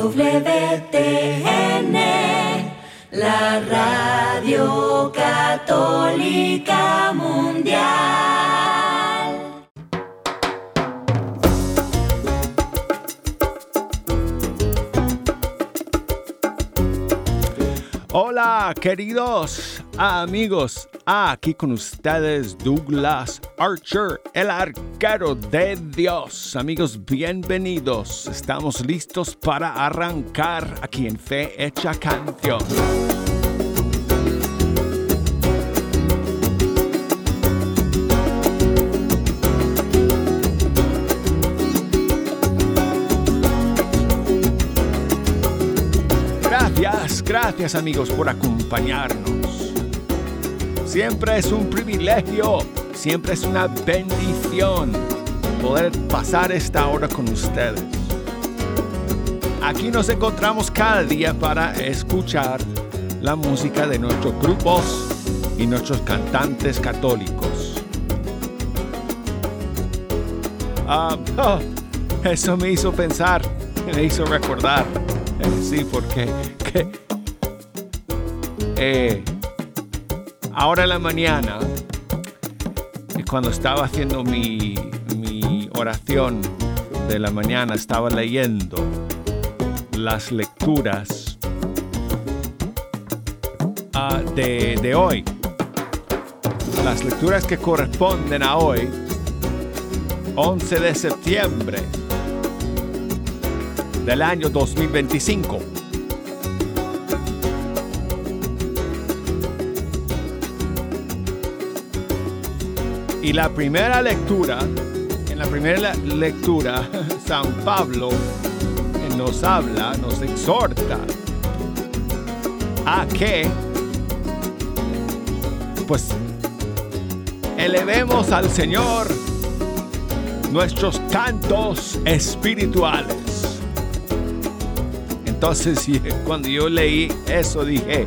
EWTN, la Radio Católica Mundial. Hola, queridos amigos. Aquí con ustedes Douglas Archer, el arquero de Dios. Amigos, bienvenidos. Estamos listos para arrancar aquí en Fe Hecha Canción. Gracias amigos por acompañarnos. Siempre es un privilegio, siempre es una bendición poder pasar esta hora con ustedes. Aquí nos encontramos cada día para escuchar la música de nuestros grupos y nuestros cantantes católicos. Eso me hizo pensar, me hizo recordar. Sí, porque ahora en la mañana, cuando estaba haciendo mi oración de la mañana, estaba leyendo las lecturas de hoy. Las lecturas que corresponden a hoy, 11 de septiembre del año 2025. Y en la primera lectura, San Pablo nos habla, nos exhorta a que, pues, elevemos al Señor nuestros cantos espirituales. Entonces, cuando yo leí eso, dije,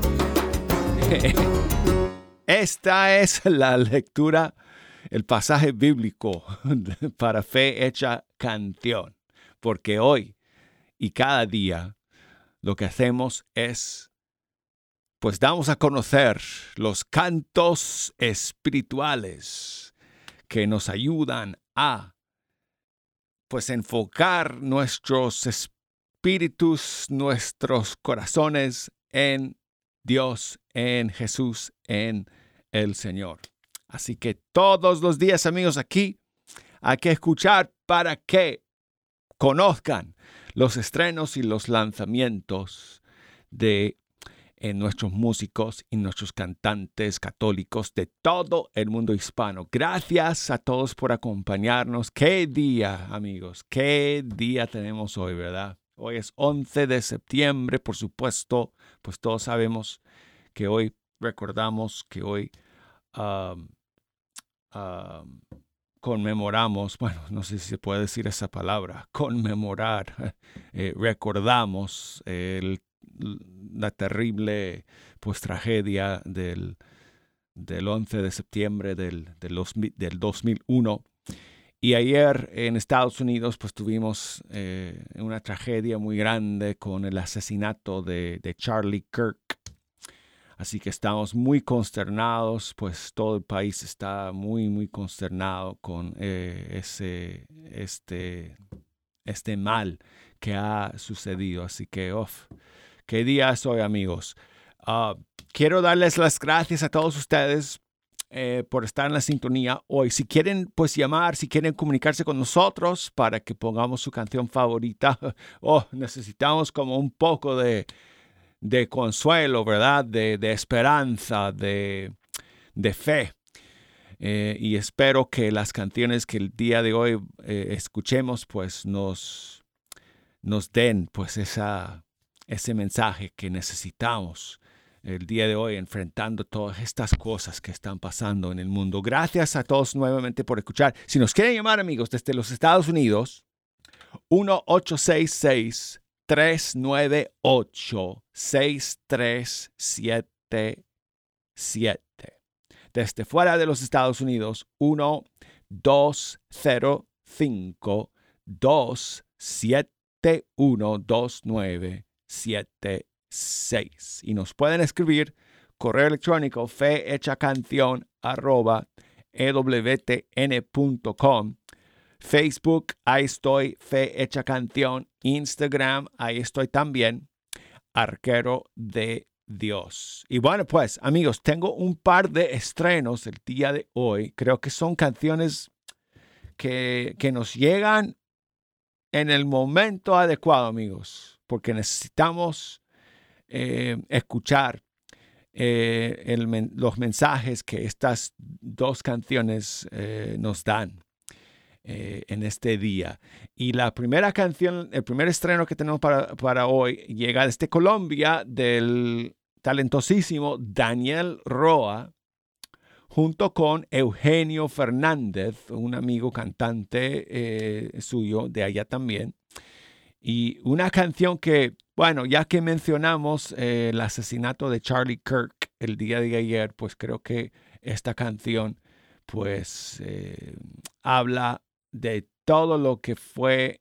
esta es la lectura, el pasaje bíblico para Fe Hecha Canción. Porque hoy y cada día lo que hacemos es, pues damos a conocer los cantos espirituales que nos ayudan a, pues, enfocar nuestros espíritus, nuestros corazones en Dios, en Jesús, en el Señor. Así que todos los días, amigos, aquí hay que escuchar para que conozcan los estrenos y los lanzamientos de nuestros músicos y nuestros cantantes católicos de todo el mundo hispano. Gracias a todos por acompañarnos. Qué día, amigos, qué día tenemos hoy, ¿verdad? Hoy es 11 de septiembre, por supuesto, pues todos sabemos que hoy recordamos, que hoy conmemoramos, bueno, no sé si se puede decir esa palabra, conmemorar, recordamos la terrible, pues, tragedia del 11 de septiembre del 2001. Y ayer en Estados Unidos, pues, tuvimos una tragedia muy grande con el asesinato de Charlie Kirk. Así que estamos muy consternados, pues todo el país está muy, muy consternado con este mal que ha sucedido. Así que, qué día es hoy, amigos. Quiero darles las gracias a todos ustedes por estar en la sintonía hoy. Si quieren, pues, llamar, si quieren comunicarse con nosotros para que pongamos su canción favorita, necesitamos como un poco de consuelo, ¿verdad? De esperanza, de fe. Y espero que las canciones que el día de hoy escuchemos, pues, nos den, pues, ese mensaje que necesitamos el día de hoy, enfrentando todas estas cosas que están pasando en el mundo. Gracias a todos nuevamente por escuchar. Si nos quieren llamar, amigos, desde los Estados Unidos, 1-866-398-6377. Desde fuera de los Estados Unidos, 1-205-272 712976. Y nos pueden escribir correo electrónico fehechacanción@ewtn.com. Facebook, ahí estoy, Fe Hecha Canción. Instagram, ahí estoy también, Arquero de Dios. Y bueno, pues, amigos, tengo un par de estrenos el día de hoy. Creo que son canciones que nos llegan en el momento adecuado, amigos, porque necesitamos escuchar los mensajes que estas dos canciones nos dan en este día. Y la primera canción, el primer estreno que tenemos para hoy llega desde Colombia del talentosísimo Daniel Roa junto con Eugenio Fernández, un amigo cantante suyo de allá también. Y una canción que, bueno, ya que mencionamos el asesinato de Charlie Kirk el día de ayer, pues creo que esta canción pues habla de todo lo que fue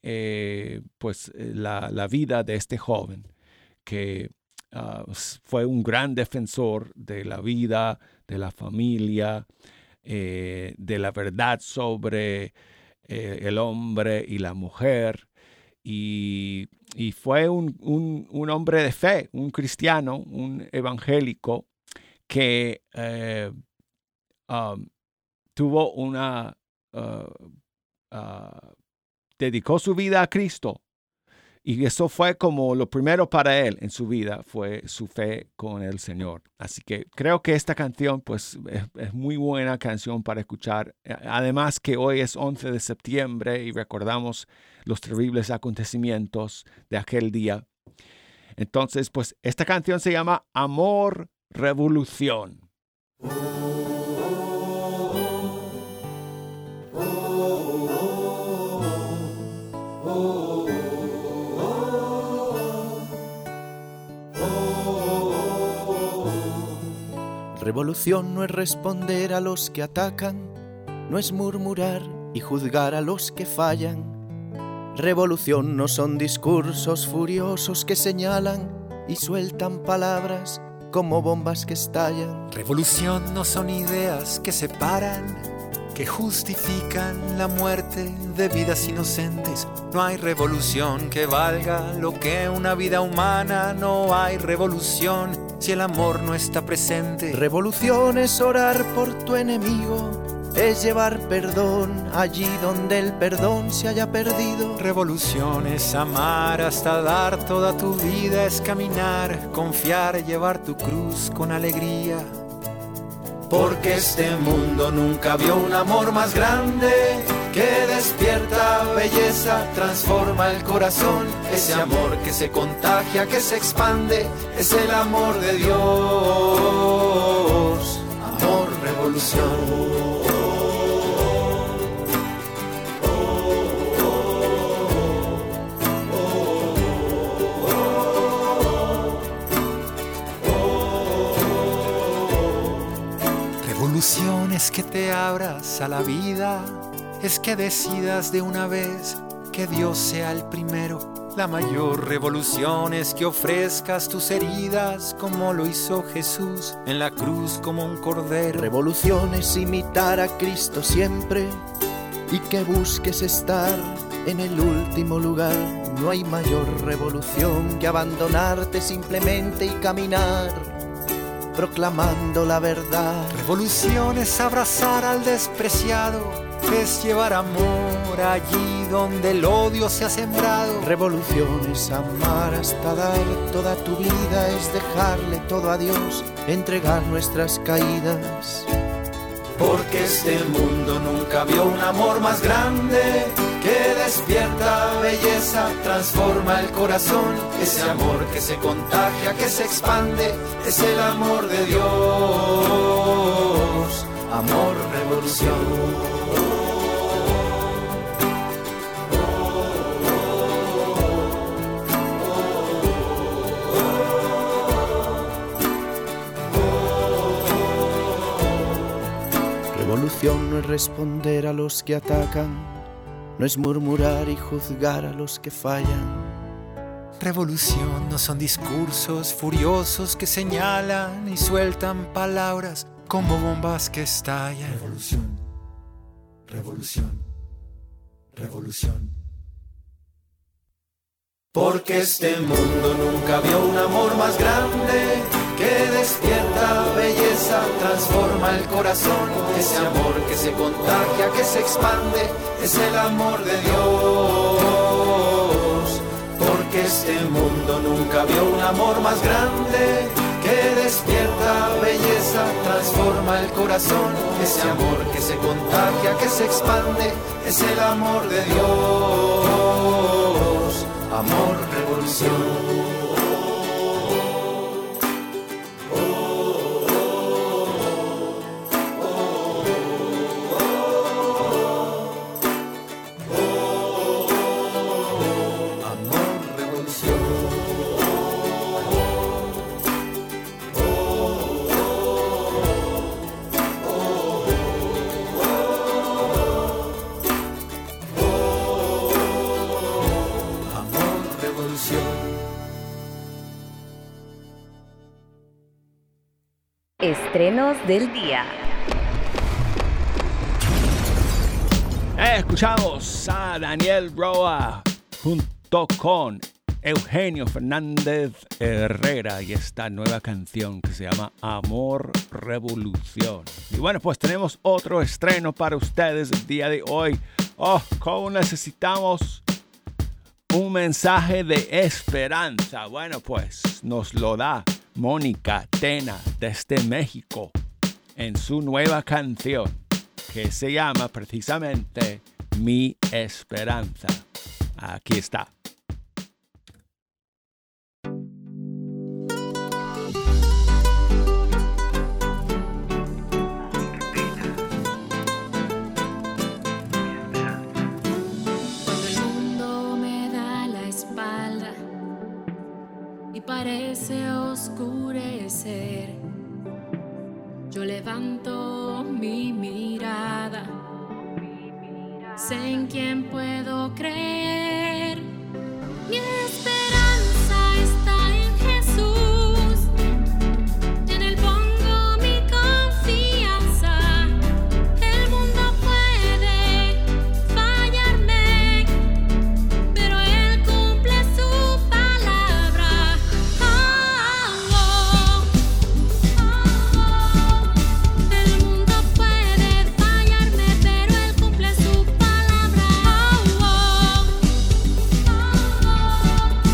la vida de este joven, que fue un gran defensor de la vida, de la familia, de la verdad sobre el hombre y la mujer. Y fue un hombre de fe, un cristiano, un evangélico que tuvo dedicó su vida a Cristo. Y eso fue como lo primero para él en su vida, fue su fe con el Señor. Así que creo que esta canción pues es muy buena canción para escuchar. Además que hoy es 11 de septiembre y recordamos los terribles acontecimientos de aquel día. Entonces, pues esta canción se llama Amor, Revolución. Revolución no es responder a los que atacan, no es murmurar y juzgar a los que fallan. Revolución no son discursos furiosos que señalan y sueltan palabras como bombas que estallan. Revolución no son ideas que separan, que justifican la muerte de vidas inocentes. No hay revolución que valga lo que una vida humana. No hay revolución si el amor no está presente. Revolución es orar por tu enemigo, es llevar perdón allí donde el perdón se haya perdido. Revolución es amar hasta dar toda tu vida, es caminar, confiar, llevar tu cruz con alegría. Porque este mundo nunca vio un amor más grande, que despierta belleza, transforma el corazón. Ese amor que se contagia, que se expande, es el amor de Dios. Amor, revolución. Revolución es que te abras a la vida, es que decidas de una vez que Dios sea el primero. La mayor revolución es que ofrezcas tus heridas como lo hizo Jesús en la cruz como un cordero. Revolución es imitar a Cristo siempre y que busques estar en el último lugar. No hay mayor revolución que abandonarte simplemente y caminar proclamando la verdad. Revolución es abrazar al despreciado, es llevar amor allí donde el odio se ha sembrado. Revolución es amar hasta dar toda tu vida, es dejarle todo a Dios, entregar nuestras caídas. Porque este mundo nunca vio un amor más grande, que despierta belleza, transforma el corazón. Ese amor que se contagia, que se expande, es el amor de Dios. Amor, revolución. Revolución no es responder a los que atacan, no es murmurar y juzgar a los que fallan. Revolución no son discursos furiosos que señalan y sueltan palabras como bombas que estallan. Revolución, revolución, revolución. Porque este mundo nunca vio un amor más grande, que despierta belleza, transforma el corazón. Ese amor que se contagia, que se expande, es el amor de Dios. Porque este mundo nunca vio un amor más grande, que despierta belleza, transforma el corazón. Ese amor que se contagia, que se expande, es el amor de Dios. Amor, revolución. Estrenos del día. Escuchamos a Daniel Roa junto con Eugenio Fernández Herrera y esta nueva canción que se llama Amor Revolución. Y bueno, pues tenemos otro estreno para ustedes el día de hoy. ¿Cómo necesitamos un mensaje de esperanza? Bueno, pues nos lo da Mónica Tena desde México en su nueva canción que se llama precisamente Mi Esperanza. Aquí está. Cuando el mundo me da la espalda y parece oscurecer, yo levanto mi mirada, sé en quién puedo creer. Mi esperanza está en Jesús, en Él pongo mi confianza. El mundo puede fallarme, pero Él cumple su palabra. El mundo puede fallarme, pero Él cumple su palabra.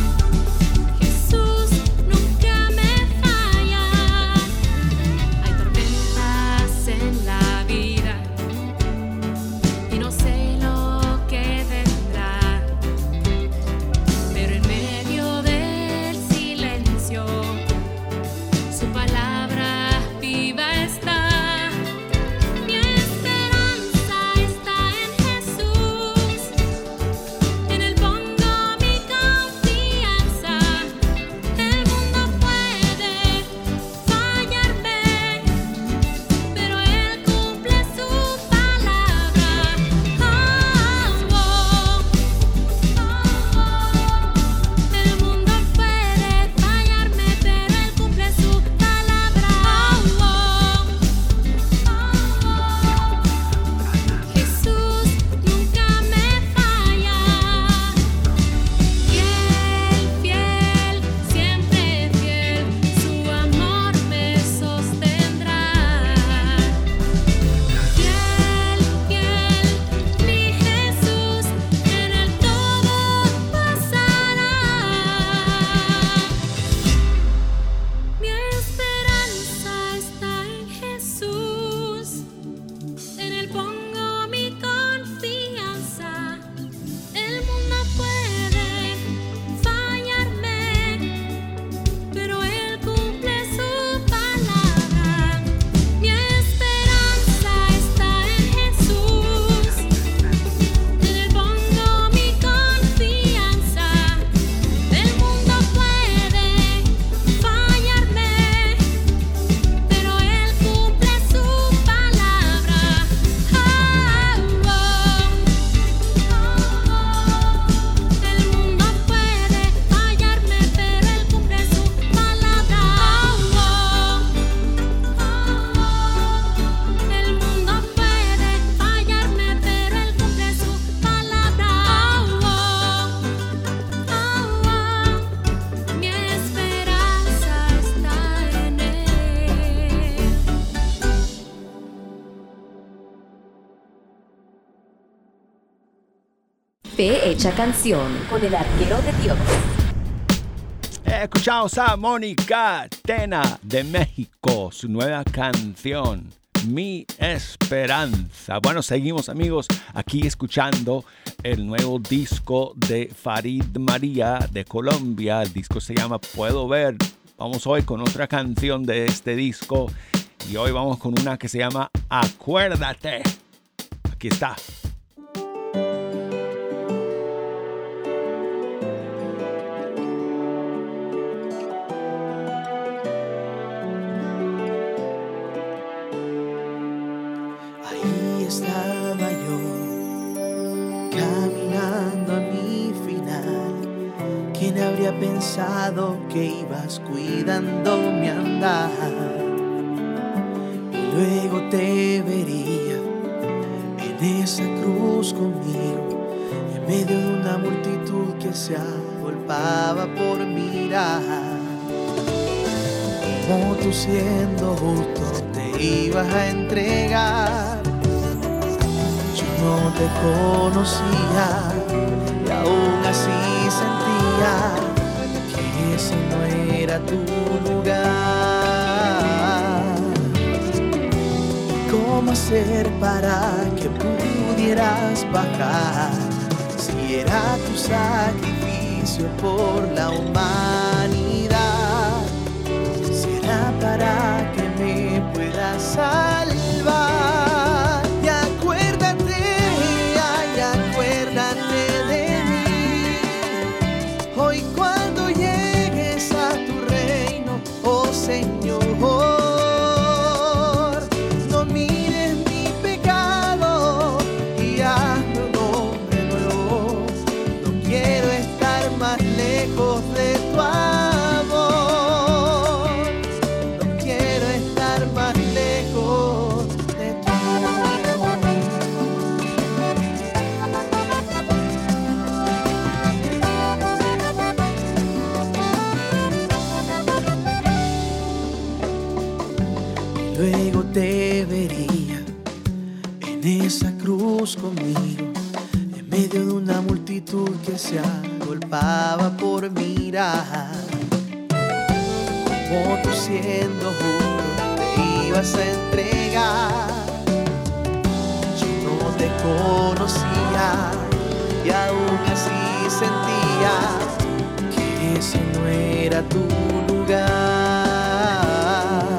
Fe Hecha Canción con el arquero de Dios. Escuchamos a Mónica Tena de México, su nueva canción, Mi Esperanza. Bueno, seguimos amigos aquí escuchando el nuevo disco de Farid María de Colombia. El disco se llama Puedo Ver. Vamos hoy con otra canción de este disco y hoy vamos con una que se llama Acuérdate. Aquí está. Ahí estaba yo, caminando a mi final. ¿Quién habría pensado que ibas cuidando mi andar? Y luego te vería en esa cruz conmigo, en medio de una multitud que se agolpaba por mirar. Como tú siendo justo te ibas a entregar. Yo no te conocía y aún así sentía que ese no era tu lugar. ¿Cómo hacer para que pudieras bajar si era tu sacrificio por la humanidad? Si era para que me puedas salvar. Y acuérdate, ay, acuérdate de mí. Hoy cuando llegues a tu reino, oh Señor, no mires mi pecado y hazme un hombre nuevo. No quiero estar más lejos de tu amor. No quiero estar más lejos de tu amor. Luego te vería en esa cruz conmigo, en medio de una multitud que se agolpaba por mirar. Como tú siendo justo te ibas a entregar. Yo no te conocía y aún así sentía que ese no era tu lugar.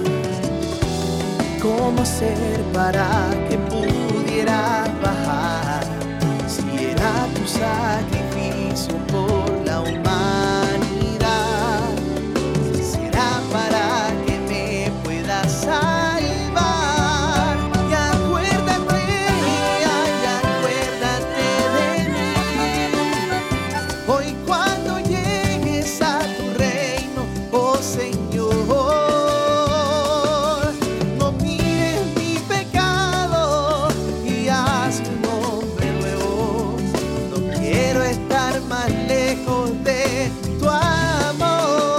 ¿Cómo hacer para que pudieras bajar si era tu sacrificio por la humanidad? Será para que me puedas salvar. Y acuérdate, ay, acuérdate de mí. Hoy cuando llegues a tu reino, oh Señor, no mires mi pecado y hazme un hombre nuevo. No quiero estar más lejos de tu amor.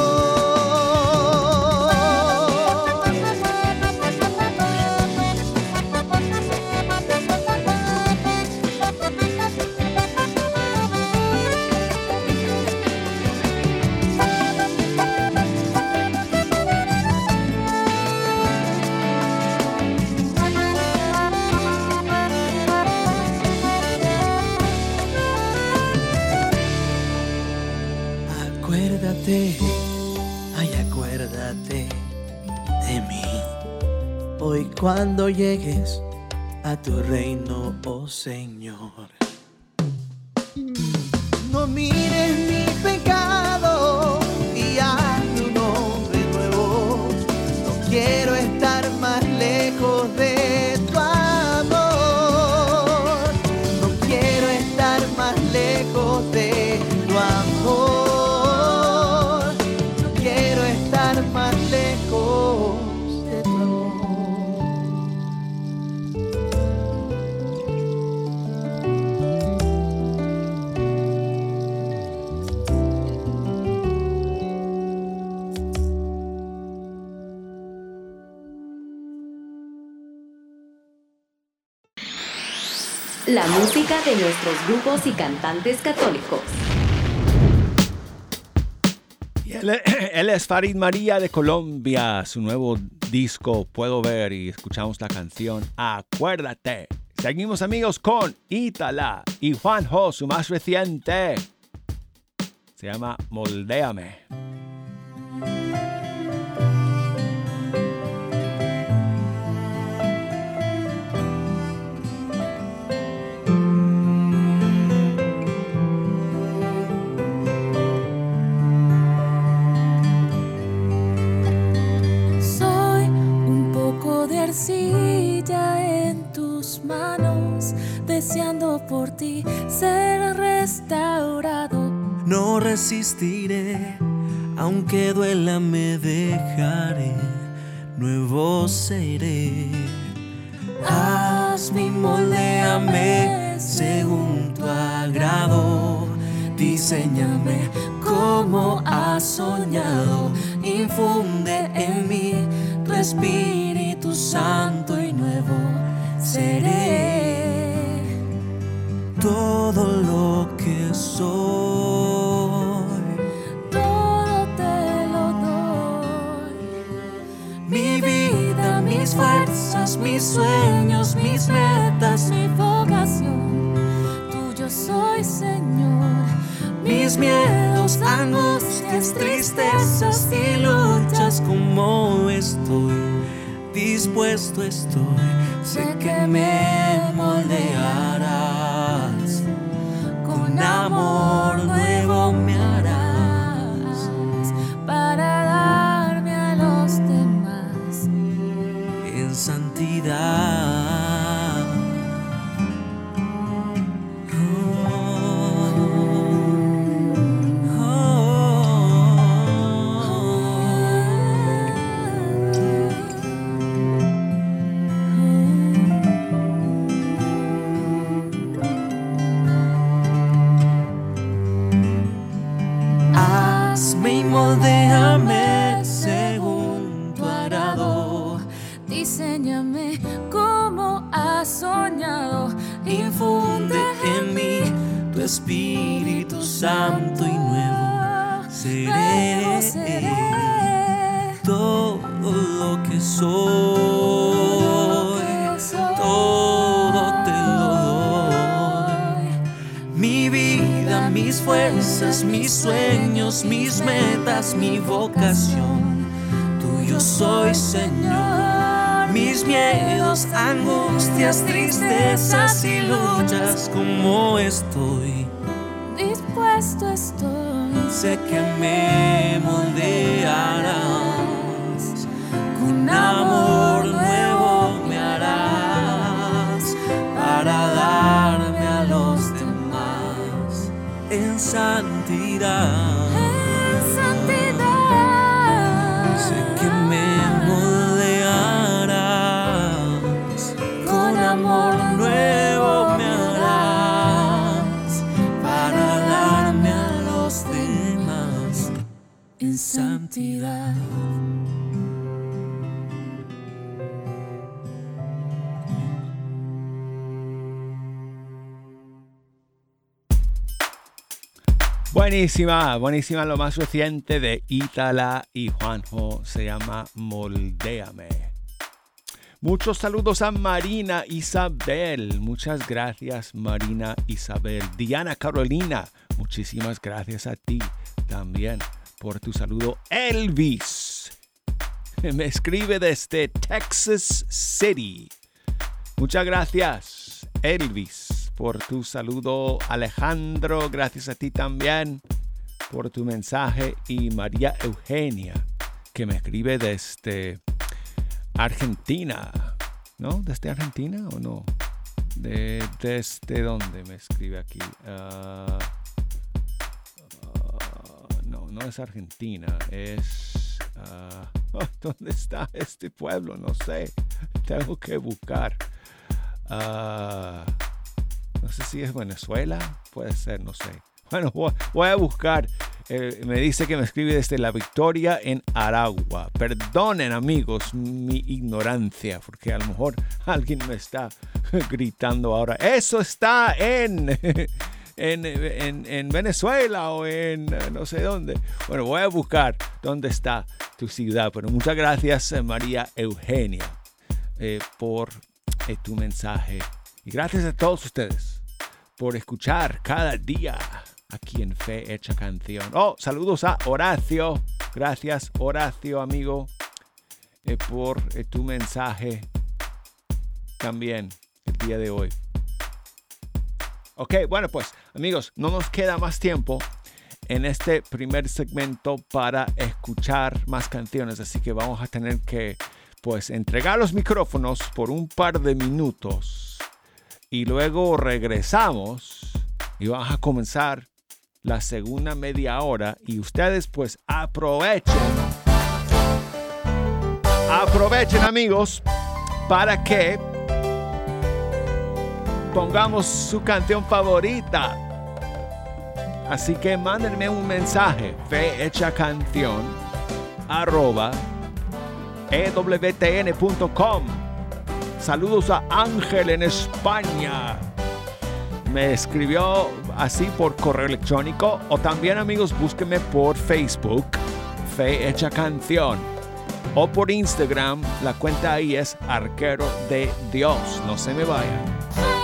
Acuérdate, ay, acuérdate de mí. Hoy cuando llegues a tu reino, oh Señor. No mires mi pecado y hazme un hombre nuevo. No quiero estar más lejos de tu amor. No quiero estar más lejos de tu amor. No quiero estar más lejos de tu amor. La música de nuestros grupos y cantantes católicos. Y él es Farid María de Colombia. Su nuevo disco Puedo Ver, y escuchamos la canción Acuérdate. Seguimos, amigos, con Ítala y Juanjo, su más reciente. Se llama Moldéame. Arcilla en tus manos, deseando por ti ser restaurado. No resistiré, aunque duela me dejaré, nuevo seré. Hazme y moldéame según tu agrado, diséñame como has soñado, infunde en mí tu Espíritu Santo y nuevo seré. Todo lo que soy, todo te lo doy. mi vida, mis fuerzas, mis sueños, mis metas, Mi vocación, tuyo soy, Señor. mis miedos, angustias, tristezas y luchas, como estoy, dispuesto estoy, sé que me moldearás, con amor nuevo me harás, para darme a los demás en santidad. Moldéame según tu agrado, diséñame como has soñado, infunde en mí tu Espíritu Santo y nuevo seré. Todo lo que soy, todo te lo doy. Mi vida, mis fuerzas, mis sueños, mis metas, mi vocación, tuyo soy, Señor. Mis miedos, angustias, tristezas y luchas, como estoy, dispuesto estoy, sé que me moldearás, con amor nuevo me harás, para darme a los demás en santidad. en santidad. Sé que me moldearás, con amor nuevo me harás, para darme a los demás en santidad. Buenísima, buenísima, lo más reciente de Ítala y Juanjo, se llama Moldéame. Muchos saludos a Marina Isabel, muchas gracias Marina Isabel. Diana Carolina, muchísimas gracias a ti también por tu saludo. Elvis, me escribe desde Texas City. Muchas gracias Elvis por tu saludo. Alejandro, gracias a ti también por tu mensaje. Y María Eugenia, que me escribe desde Argentina. ¿No? ¿Desde Argentina o no? ¿Desde dónde me escribe aquí? No es Argentina. Es... ¿dónde está este pueblo? No sé. Tengo que buscar. No sé si es Venezuela, puede ser, no sé. Bueno, voy a buscar Me dice que me escribe desde La Victoria en Aragua. Perdonen, amigos, mi ignorancia, porque a lo mejor alguien me está gritando ahora. Eso está en Venezuela o en no sé dónde. Bueno, voy a buscar dónde está tu ciudad. Pero muchas gracias, María Eugenia, por tu mensaje. Y gracias a todos ustedes por escuchar cada día aquí en Fe Hecha Canción. Saludos a Horacio. Gracias, Horacio, amigo, por tu mensaje también el día de hoy. Ok, bueno, pues, amigos, no nos queda más tiempo en este primer segmento para escuchar más canciones. Así que vamos a tener que, pues, entregar los micrófonos por un par de minutos. Y luego regresamos y vamos a comenzar la segunda media hora, y ustedes pues aprovechen amigos, para que pongamos su canción favorita. Así que mándenme un mensaje, fehechacancion@ewtn.com. Saludos a Ángel en España. Me escribió así por correo electrónico, o también, amigos, búsquenme por Facebook, Fe Hecha Canción, o por Instagram. La cuenta ahí es Arquero de Dios. No se me vayan.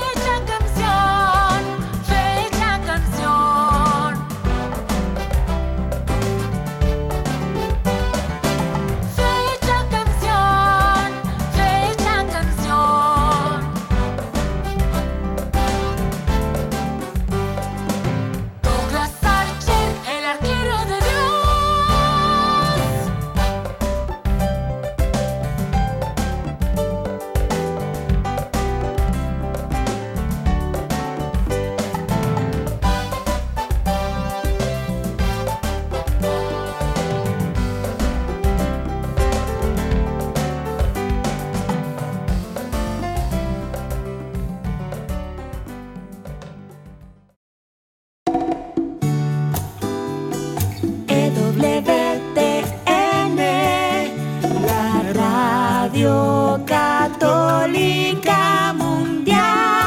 Católica Mundial.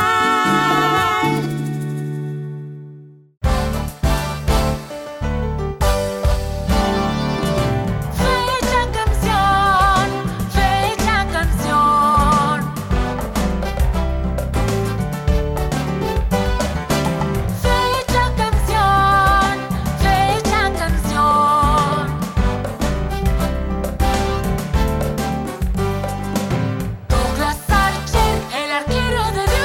Fecha canción, fecha canción. Fecha canción, fecha canción. Douglas Archer, el arquero de Dios.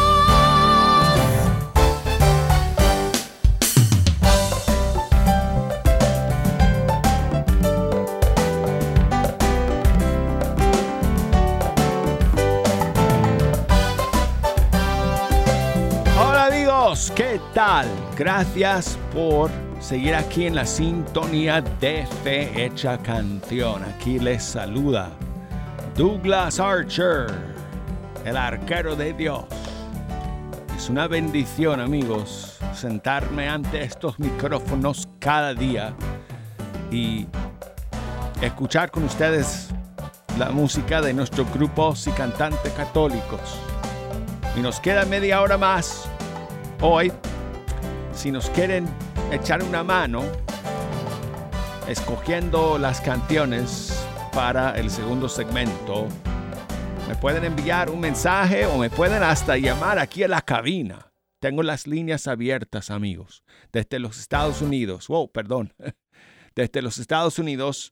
Hola amigos, ¿qué tal? Gracias por seguir aquí en la sintonía de Fe Hecha Canción. Aquí les saluda Douglas Archer, el arquero de Dios. Es una bendición, amigos, sentarme ante estos micrófonos cada día y escuchar con ustedes la música de nuestros grupos y cantantes católicos. Y nos queda media hora más hoy. Si nos quieren echar una mano escogiendo las canciones para el segundo segmento, me pueden enviar un mensaje o me pueden hasta llamar aquí a la cabina. Tengo las líneas abiertas, amigos. Desde los Estados Unidos. Desde los Estados Unidos,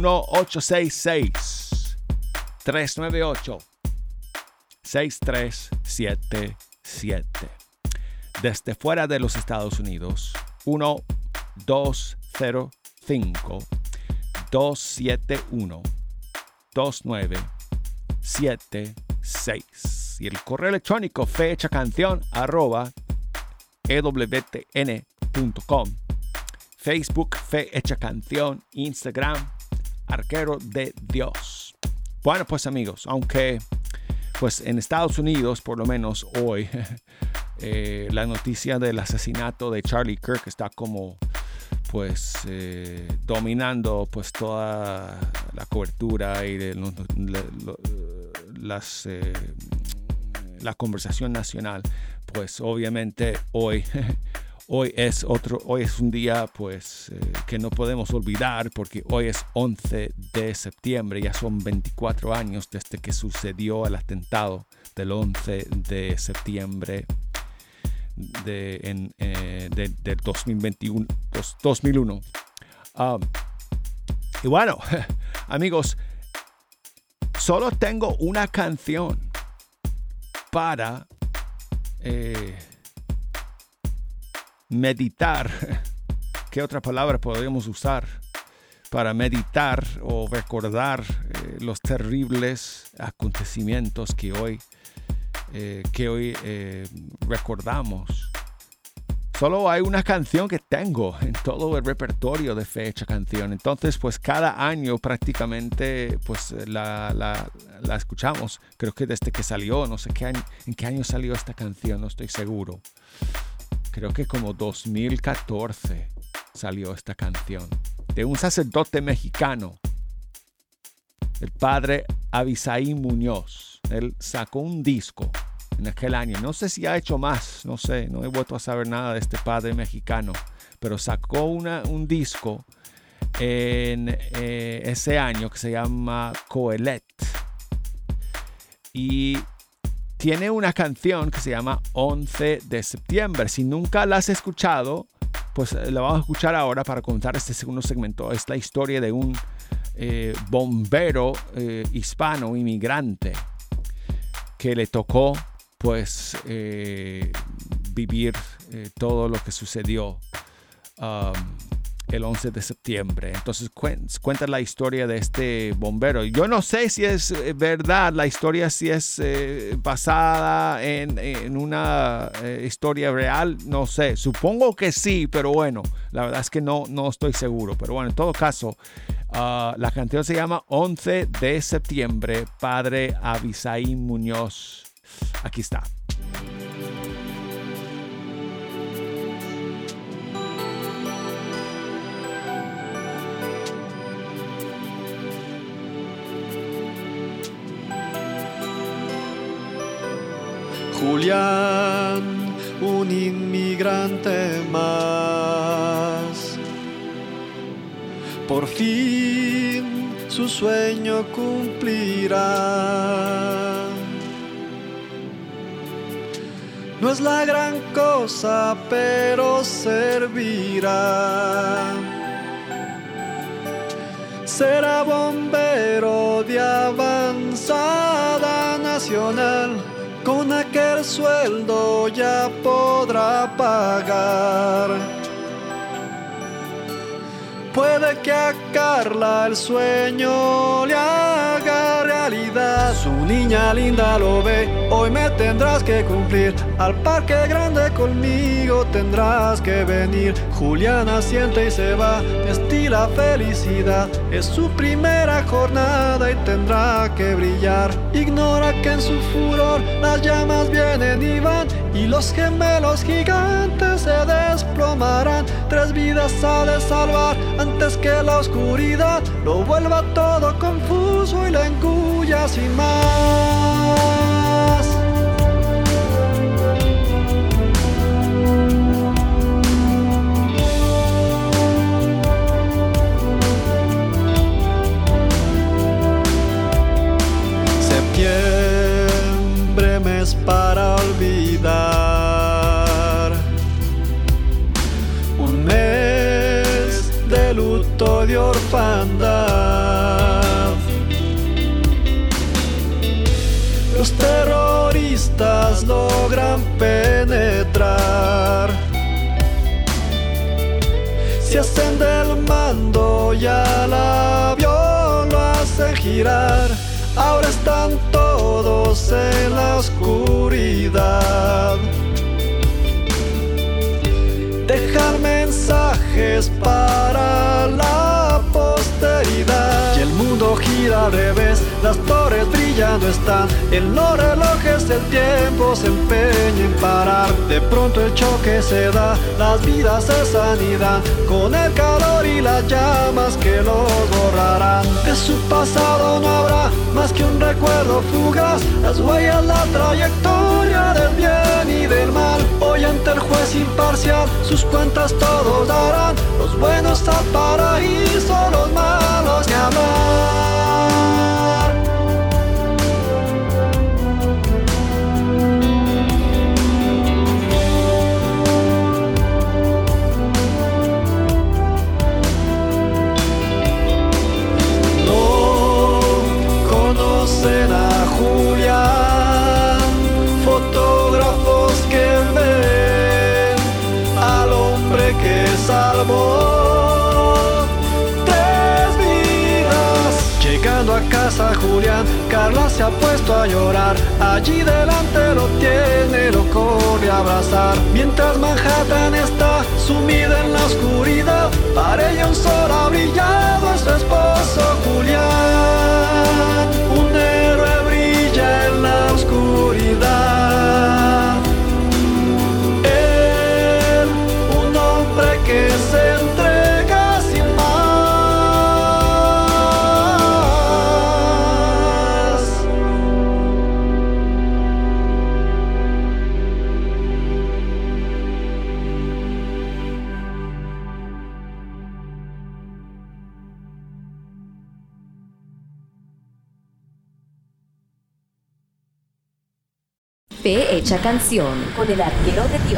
1-866-398-6377. Desde fuera de los Estados Unidos, 1-205-271-2976. Y el correo electrónico fehechacancion@ewtn.com. Facebook, Fe Hecha Canción. Instagram, Arquero de Dios. Bueno, pues amigos, aunque pues en Estados Unidos, por lo menos hoy, la noticia del asesinato de Charlie Kirk está como pues dominando pues toda la cobertura y la conversación nacional. Pues obviamente hoy es un día pues que no podemos olvidar, porque hoy es 11 de septiembre, ya son 24 años desde que sucedió el atentado del 11 de septiembre del 2001. Y bueno, amigos, solo tengo una canción para meditar. ¿Qué otra palabra podríamos usar para meditar o recordar los terribles acontecimientos que hoy recordamos? Solo hay una canción que tengo en todo el repertorio de Fe Hecha Canción. Entonces, pues cada año prácticamente pues la escuchamos. Creo que desde que salió, no sé en qué año salió esta canción, no estoy seguro. Creo que como 2014 salió esta canción. De un sacerdote mexicano, el padre Abisaí Muñoz. Él sacó un disco en aquel año. No sé si ha hecho más, no sé, no he vuelto a saber nada de este padre mexicano, pero sacó un disco en ese año que se llama Coelet. Y tiene una canción que se llama 11 de septiembre. Si nunca la has escuchado, pues la vamos a escuchar ahora para contar este segundo segmento. Es la historia de un bombero hispano, inmigrante, que le tocó pues vivir todo lo que sucedió el 11 de septiembre. Entonces cuenta la historia de este bombero. Yo no sé si es verdad la historia, si es basada en una historia real, no sé. Supongo que sí, pero bueno, la verdad es que no estoy seguro. Pero bueno, en todo caso, la canción se llama 11 de septiembre, padre Abisaí Muñoz. Aquí está. Julián, un inmigrante más, por fin su sueño cumplirá. No es la gran cosa, pero servirá. Será bombero de avanzada nacional. Con aquel sueldo ya podrá pagar. Puede que a Carla el sueño le haga realidad. Su niña linda lo ve, hoy me tendrás que cumplir. Al parque grande conmigo tendrás que venir. Juliana siente y se va, destila felicidad. Es su primera jornada y tendrá que brillar. Ignora que en su furor las llamas vienen y van, y los gemelos gigantes se desplomarán. 3 vidas ha de salvar antes que la oscuridad lo vuelva todo confuso y la engulla sin más. Septiembre, mes para olvidar, un mes de luto, de orfandad. Los terroristas logran penetrar, se hacen del mando y al avión lo hacen girar. Ahora están todos en la oscuridad. Dejar mensajes para la posteridad. Y el mundo gira al revés, las torres brillando están, en los relojes el tiempo se empeña en parar. De pronto el choque se da, las vidas se sanidan, con el calor y las llamas que los borrarán. De su pasado no habrá más que un recuerdo fugaz, las huellas, la trayectoria del bien y del mal. Hoy ante el juez imparcial sus cuentas todos darán, los buenos al paraíso, los malos ni hablar. A Julián, fotógrafos que ven al hombre que salvó 3 vidas. Llegando a casa Julián, Carla se ha puesto a llorar. Allí delante lo tiene, lo corre a abrazar. Mientras Manhattan está sumida en la oscuridad, para ella un sol ha brillado, es su esposo Julián. Un héroe brilla en la oscuridad. Él, un hombre que se entrega sin más. Fe hecha canción con el arquero de Dios.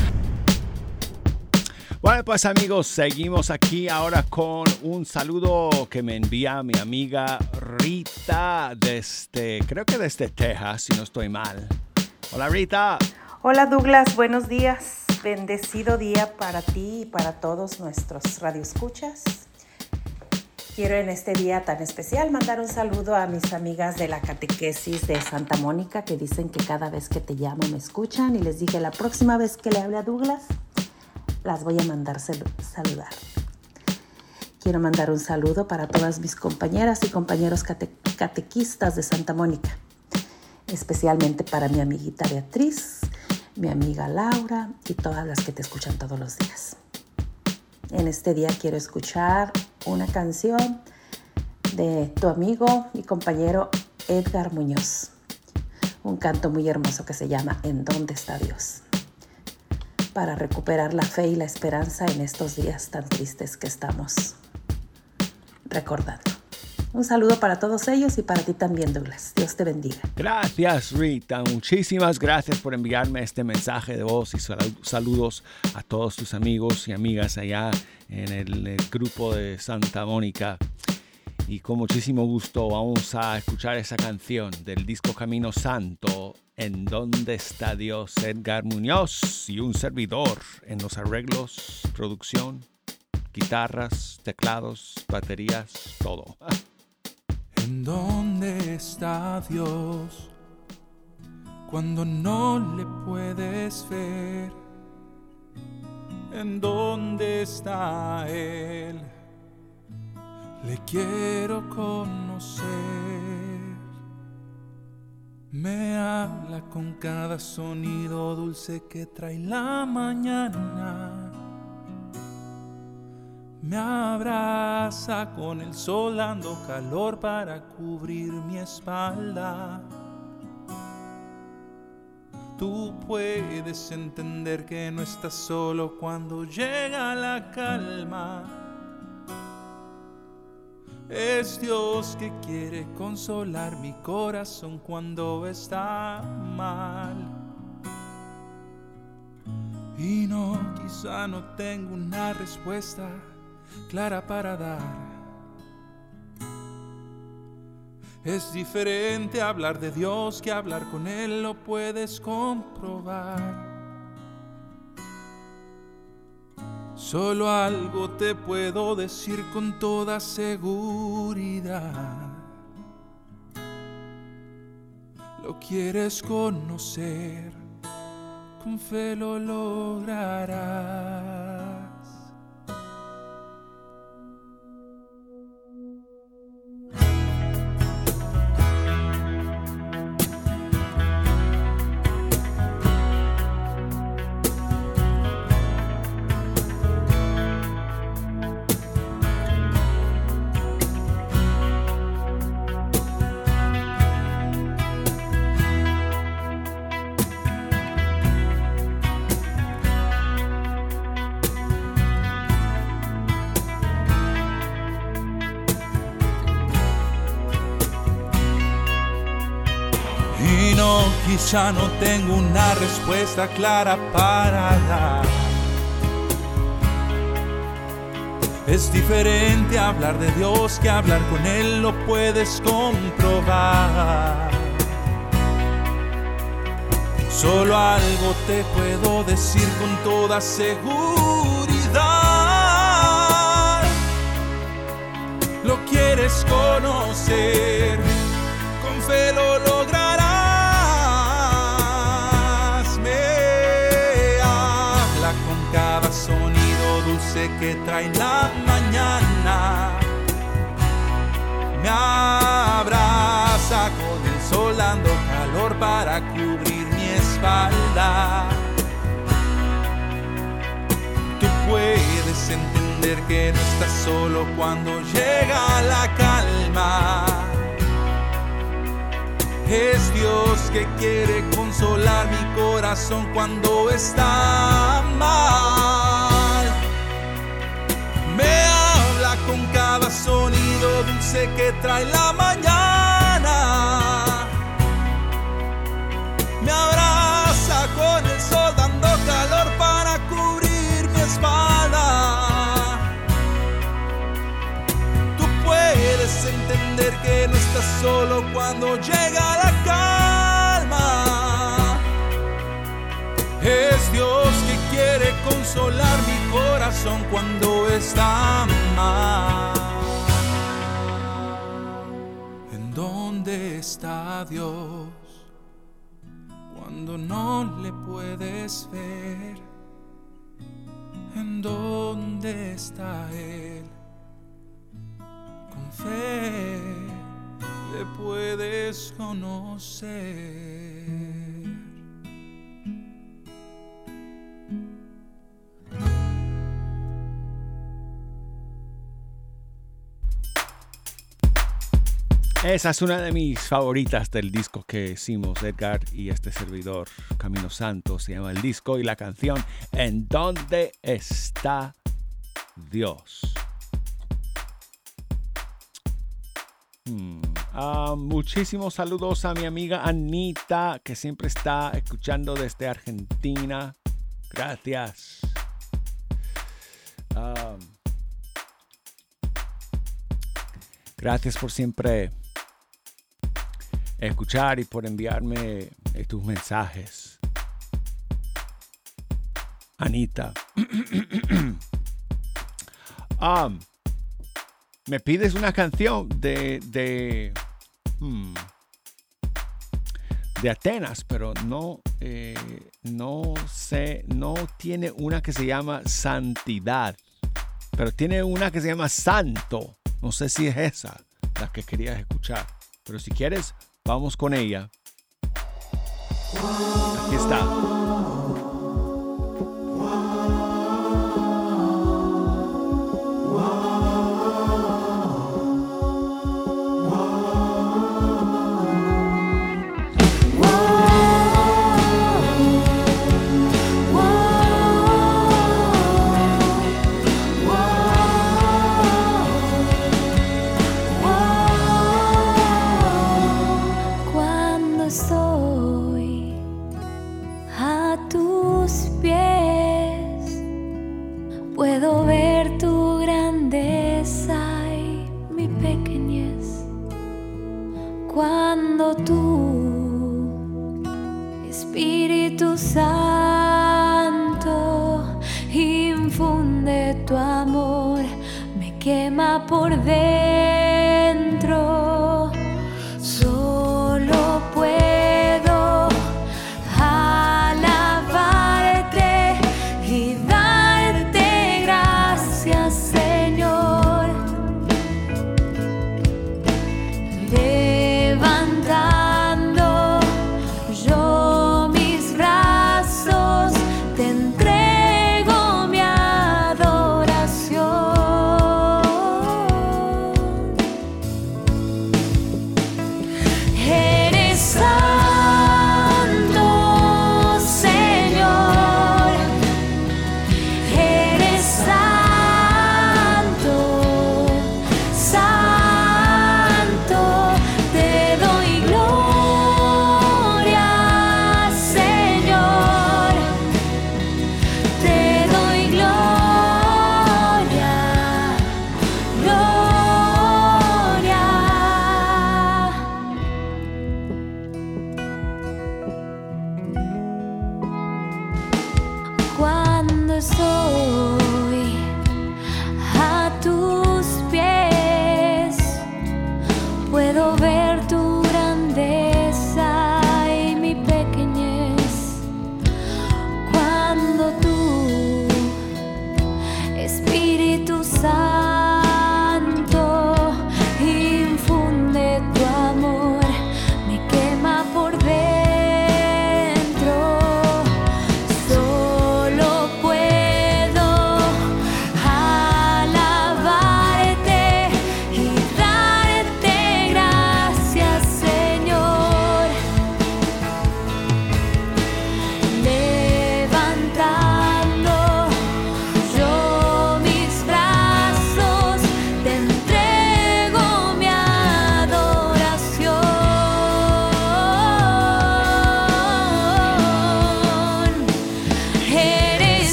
Bueno, pues amigos, seguimos aquí ahora con un saludo que me envía mi amiga Rita creo que desde Texas, si no estoy mal. Hola Rita. Hola Douglas, buenos días. Bendecido día para ti y para todos nuestros radioescuchas. Quiero en este día tan especial mandar un saludo a mis amigas de la catequesis de Santa Mónica, que dicen que cada vez que te llamo me escuchan, y les dije la próxima vez que le hable a Douglas las voy a mandar saludar. Quiero mandar un saludo para todas mis compañeras y compañeros catequistas de Santa Mónica, especialmente para mi amiguita Beatriz, mi amiga Laura y todas las que te escuchan todos los días. En este día quiero escuchar una canción de tu amigo y compañero Edgar Muñoz. Un canto muy hermoso que se llama ¿En dónde está Dios? Para recuperar la fe y la esperanza en estos días tan tristes que estamos recordando. Un saludo para todos ellos y para ti también, Douglas. Dios te bendiga. Gracias, Rita. Muchísimas gracias por enviarme este mensaje de voz y saludos a todos tus amigos y amigas allá en el grupo de Santa Mónica. Y con muchísimo gusto vamos a escuchar esa canción del disco Camino Santo, ¿En dónde está Dios? Edgar Muñoz y un servidor en los arreglos, producción, guitarras, teclados, baterías, todo. ¿En dónde está Dios cuando no le puedes ver? ¿En dónde está Él? Le quiero conocer. Me habla con cada sonido dulce que trae la mañana. Me abraza con el sol dando calor para cubrir mi espalda. Tú puedes entender que no estás solo cuando llega la calma. Es Dios que quiere consolar mi corazón cuando está mal. Y no, quizá no tengo una respuesta clara para dar. Es diferente hablar de Dios que hablar con Él, lo puedes comprobar. Solo algo te puedo decir con toda seguridad. Lo quieres conocer, con fe lo lograrás. no, quizá no tengo una respuesta clara para dar. Es diferente hablar de Dios que hablar con Él, lo puedes comprobar. Solo algo te puedo decir con toda seguridad. Lo quieres conocer, con fe lo lograrás. Me habla con cada sonido dulce que trae la mañana. Me abraza con el sol dando calor para cubrir mi espalda. Tú puedes entender que no estás solo cuando llega la calma. Es Dios que quiere consolar mi corazón cuando está mal. Me habla con cada sonido dulce que trae la mañana. Me abraza con el sol dando calor para cubrir mi espalda. Tú puedes entender que no estás solo cuando llega la calma. Es Dios que quiere consolar mi corazón cuando está mal. ¿En dónde está Dios cuando no le puedes ver? ¿En dónde está Él? Con fe le puedes conocer. Esa es una de mis favoritas del disco que hicimos Edgar y este servidor, Camino Santo. Se llama el disco y la canción ¿En dónde está Dios? Muchísimos saludos a mi amiga Anita, que siempre está escuchando desde Argentina. Gracias. Gracias por siempre escuchar y por enviarme tus mensajes. Anita. Me pides una canción de Atenas, pero no sé, no tiene una que se llama Santidad, pero tiene una que se llama Santo. No sé si es esa la que querías escuchar, pero si quieres, vamos con ella. Aquí está. Cuando tú, Espíritu Santo, infunde tu amor, me quema por dentro. Solo puedo alabarte y darte gracias, Señor.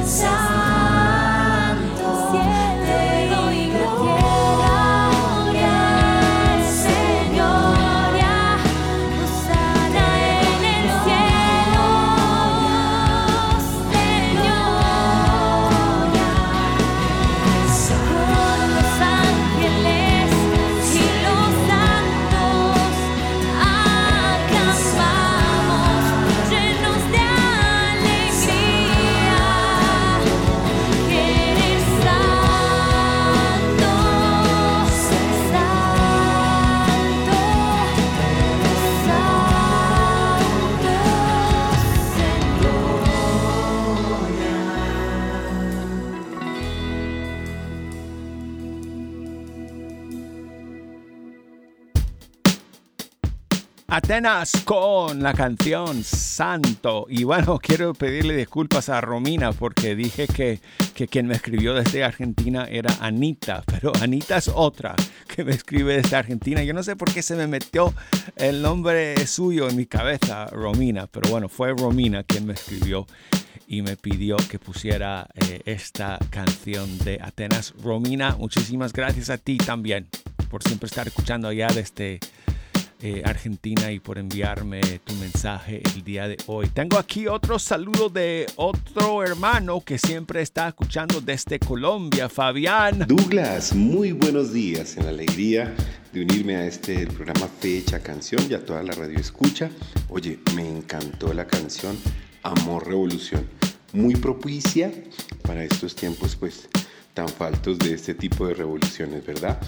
Atenas con la canción Santo. Y bueno, quiero pedirle disculpas a Romina porque dije que quien me escribió desde Argentina era Anita, pero Anita es otra que me escribe desde Argentina. Yo no sé por qué se me metió el nombre suyo en mi cabeza, Romina, pero bueno, fue Romina quien me escribió y me pidió que pusiera esta canción de Atenas. Romina, muchísimas gracias a ti también por siempre estar escuchando allá desde Argentina y por enviarme tu mensaje el día de hoy. Tengo aquí otro saludo de otro hermano que siempre está escuchando desde Colombia, Fabián. Douglas, muy buenos días, en la alegría de unirme a el programa Fecha Canción y a toda la radio escucha. Oye, me encantó la canción Amor Revolución, muy propicia para estos tiempos pues tan faltos de este tipo de revoluciones, ¿verdad?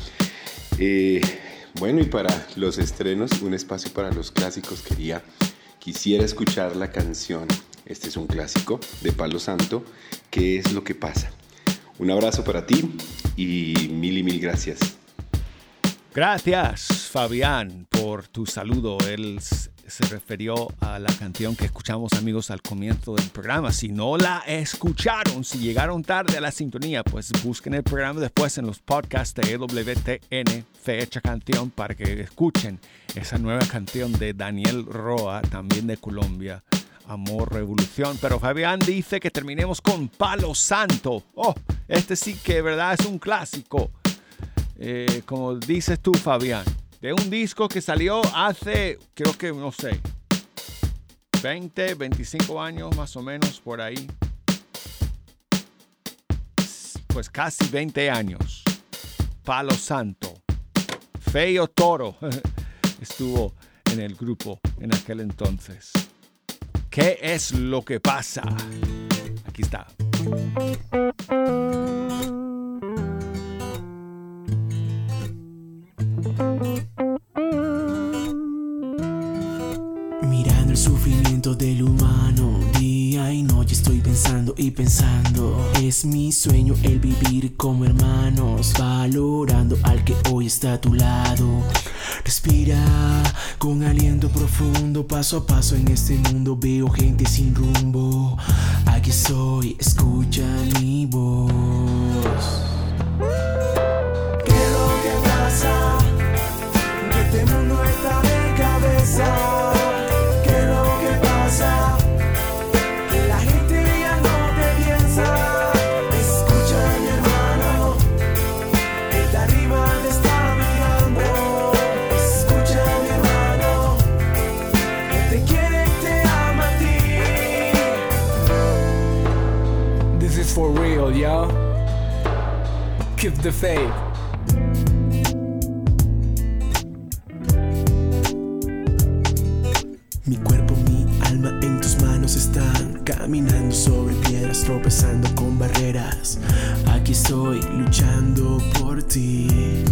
Bueno, y para los estrenos, un espacio para los clásicos. Quisiera escuchar la canción, este es un clásico de Palo Santo, ¿Qué es lo que pasa? Un abrazo para ti y mil gracias. Gracias, Fabián, por tu saludo. Él se refirió a la canción que escuchamos, amigos, al comienzo del programa. Si no la escucharon, si llegaron tarde a la sintonía, pues busquen el programa después en los podcasts de EWTN, Fecha Canción, para que escuchen esa nueva canción de Daniel Roa, también de Colombia, Amor Revolución. Pero Fabián dice que terminemos con Palo Santo. Oh, este sí que, verdad, es un clásico. Como dices tú, Fabián, de un disco que salió hace, creo que, no sé, 20, 25 años más o menos por ahí. Pues casi 20 años. Palo Santo. Feo Toro estuvo en el grupo en aquel entonces. ¿Qué es lo que pasa? Aquí está. Mirando el sufrimiento del humano, día y noche estoy pensando y pensando. Es mi sueño el vivir como hermanos, valorando al que hoy está a tu lado. Respira con aliento profundo, paso a paso en este mundo veo gente sin rumbo. Aquí soy, escucha mi voz. ¿Qué es lo que pasa? Que este mundo está de cabeza. ¿Qué es lo que pasa? Que la gente ya no te piensa. Escucha mi hermano, el de arriba te está mirando. Escucha mi hermano, él te quiere y te ama a ti. This is for real, yo. Keep the faith. Mi cuerpo, mi alma en tus manos están, caminando sobre piedras, tropezando con barreras. Aquí estoy luchando por ti.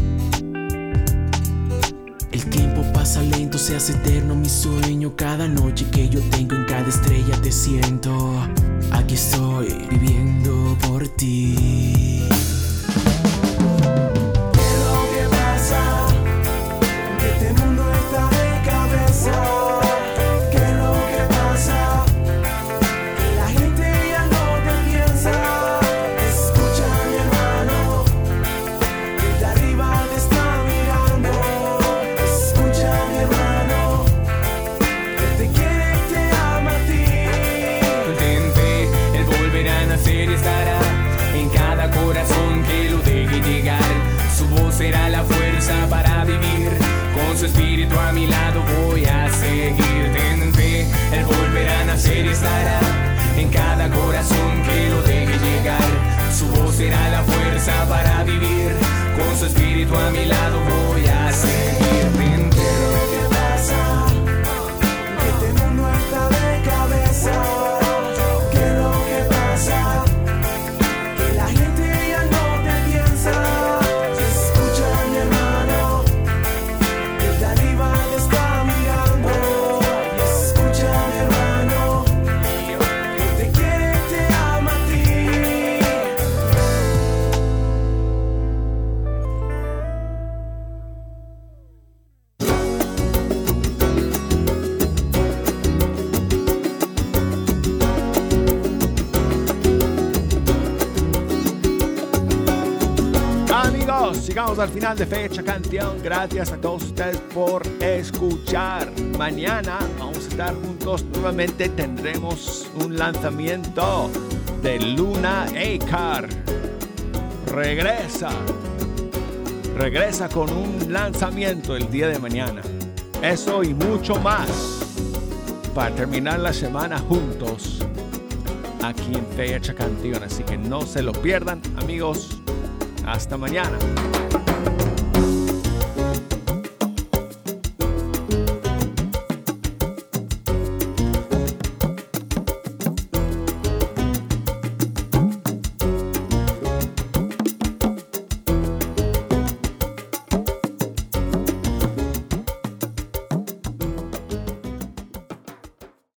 El tiempo pasa lento, se hace eterno mi sueño. Cada noche que yo tengo en cada estrella te siento. Aquí estoy viviendo por ti. ¿Qué es lo que pasa? Que este mundo está de cabeza. Amigos, llegamos al final de Fecha Canción. Gracias a todos ustedes por escuchar. Mañana vamos a estar juntos nuevamente. Tendremos un lanzamiento de Luna Acar. Regresa con un lanzamiento el día de mañana. Eso y mucho más para terminar la semana juntos aquí en Fecha Canción. Así que no se lo pierdan, amigos. Hasta mañana.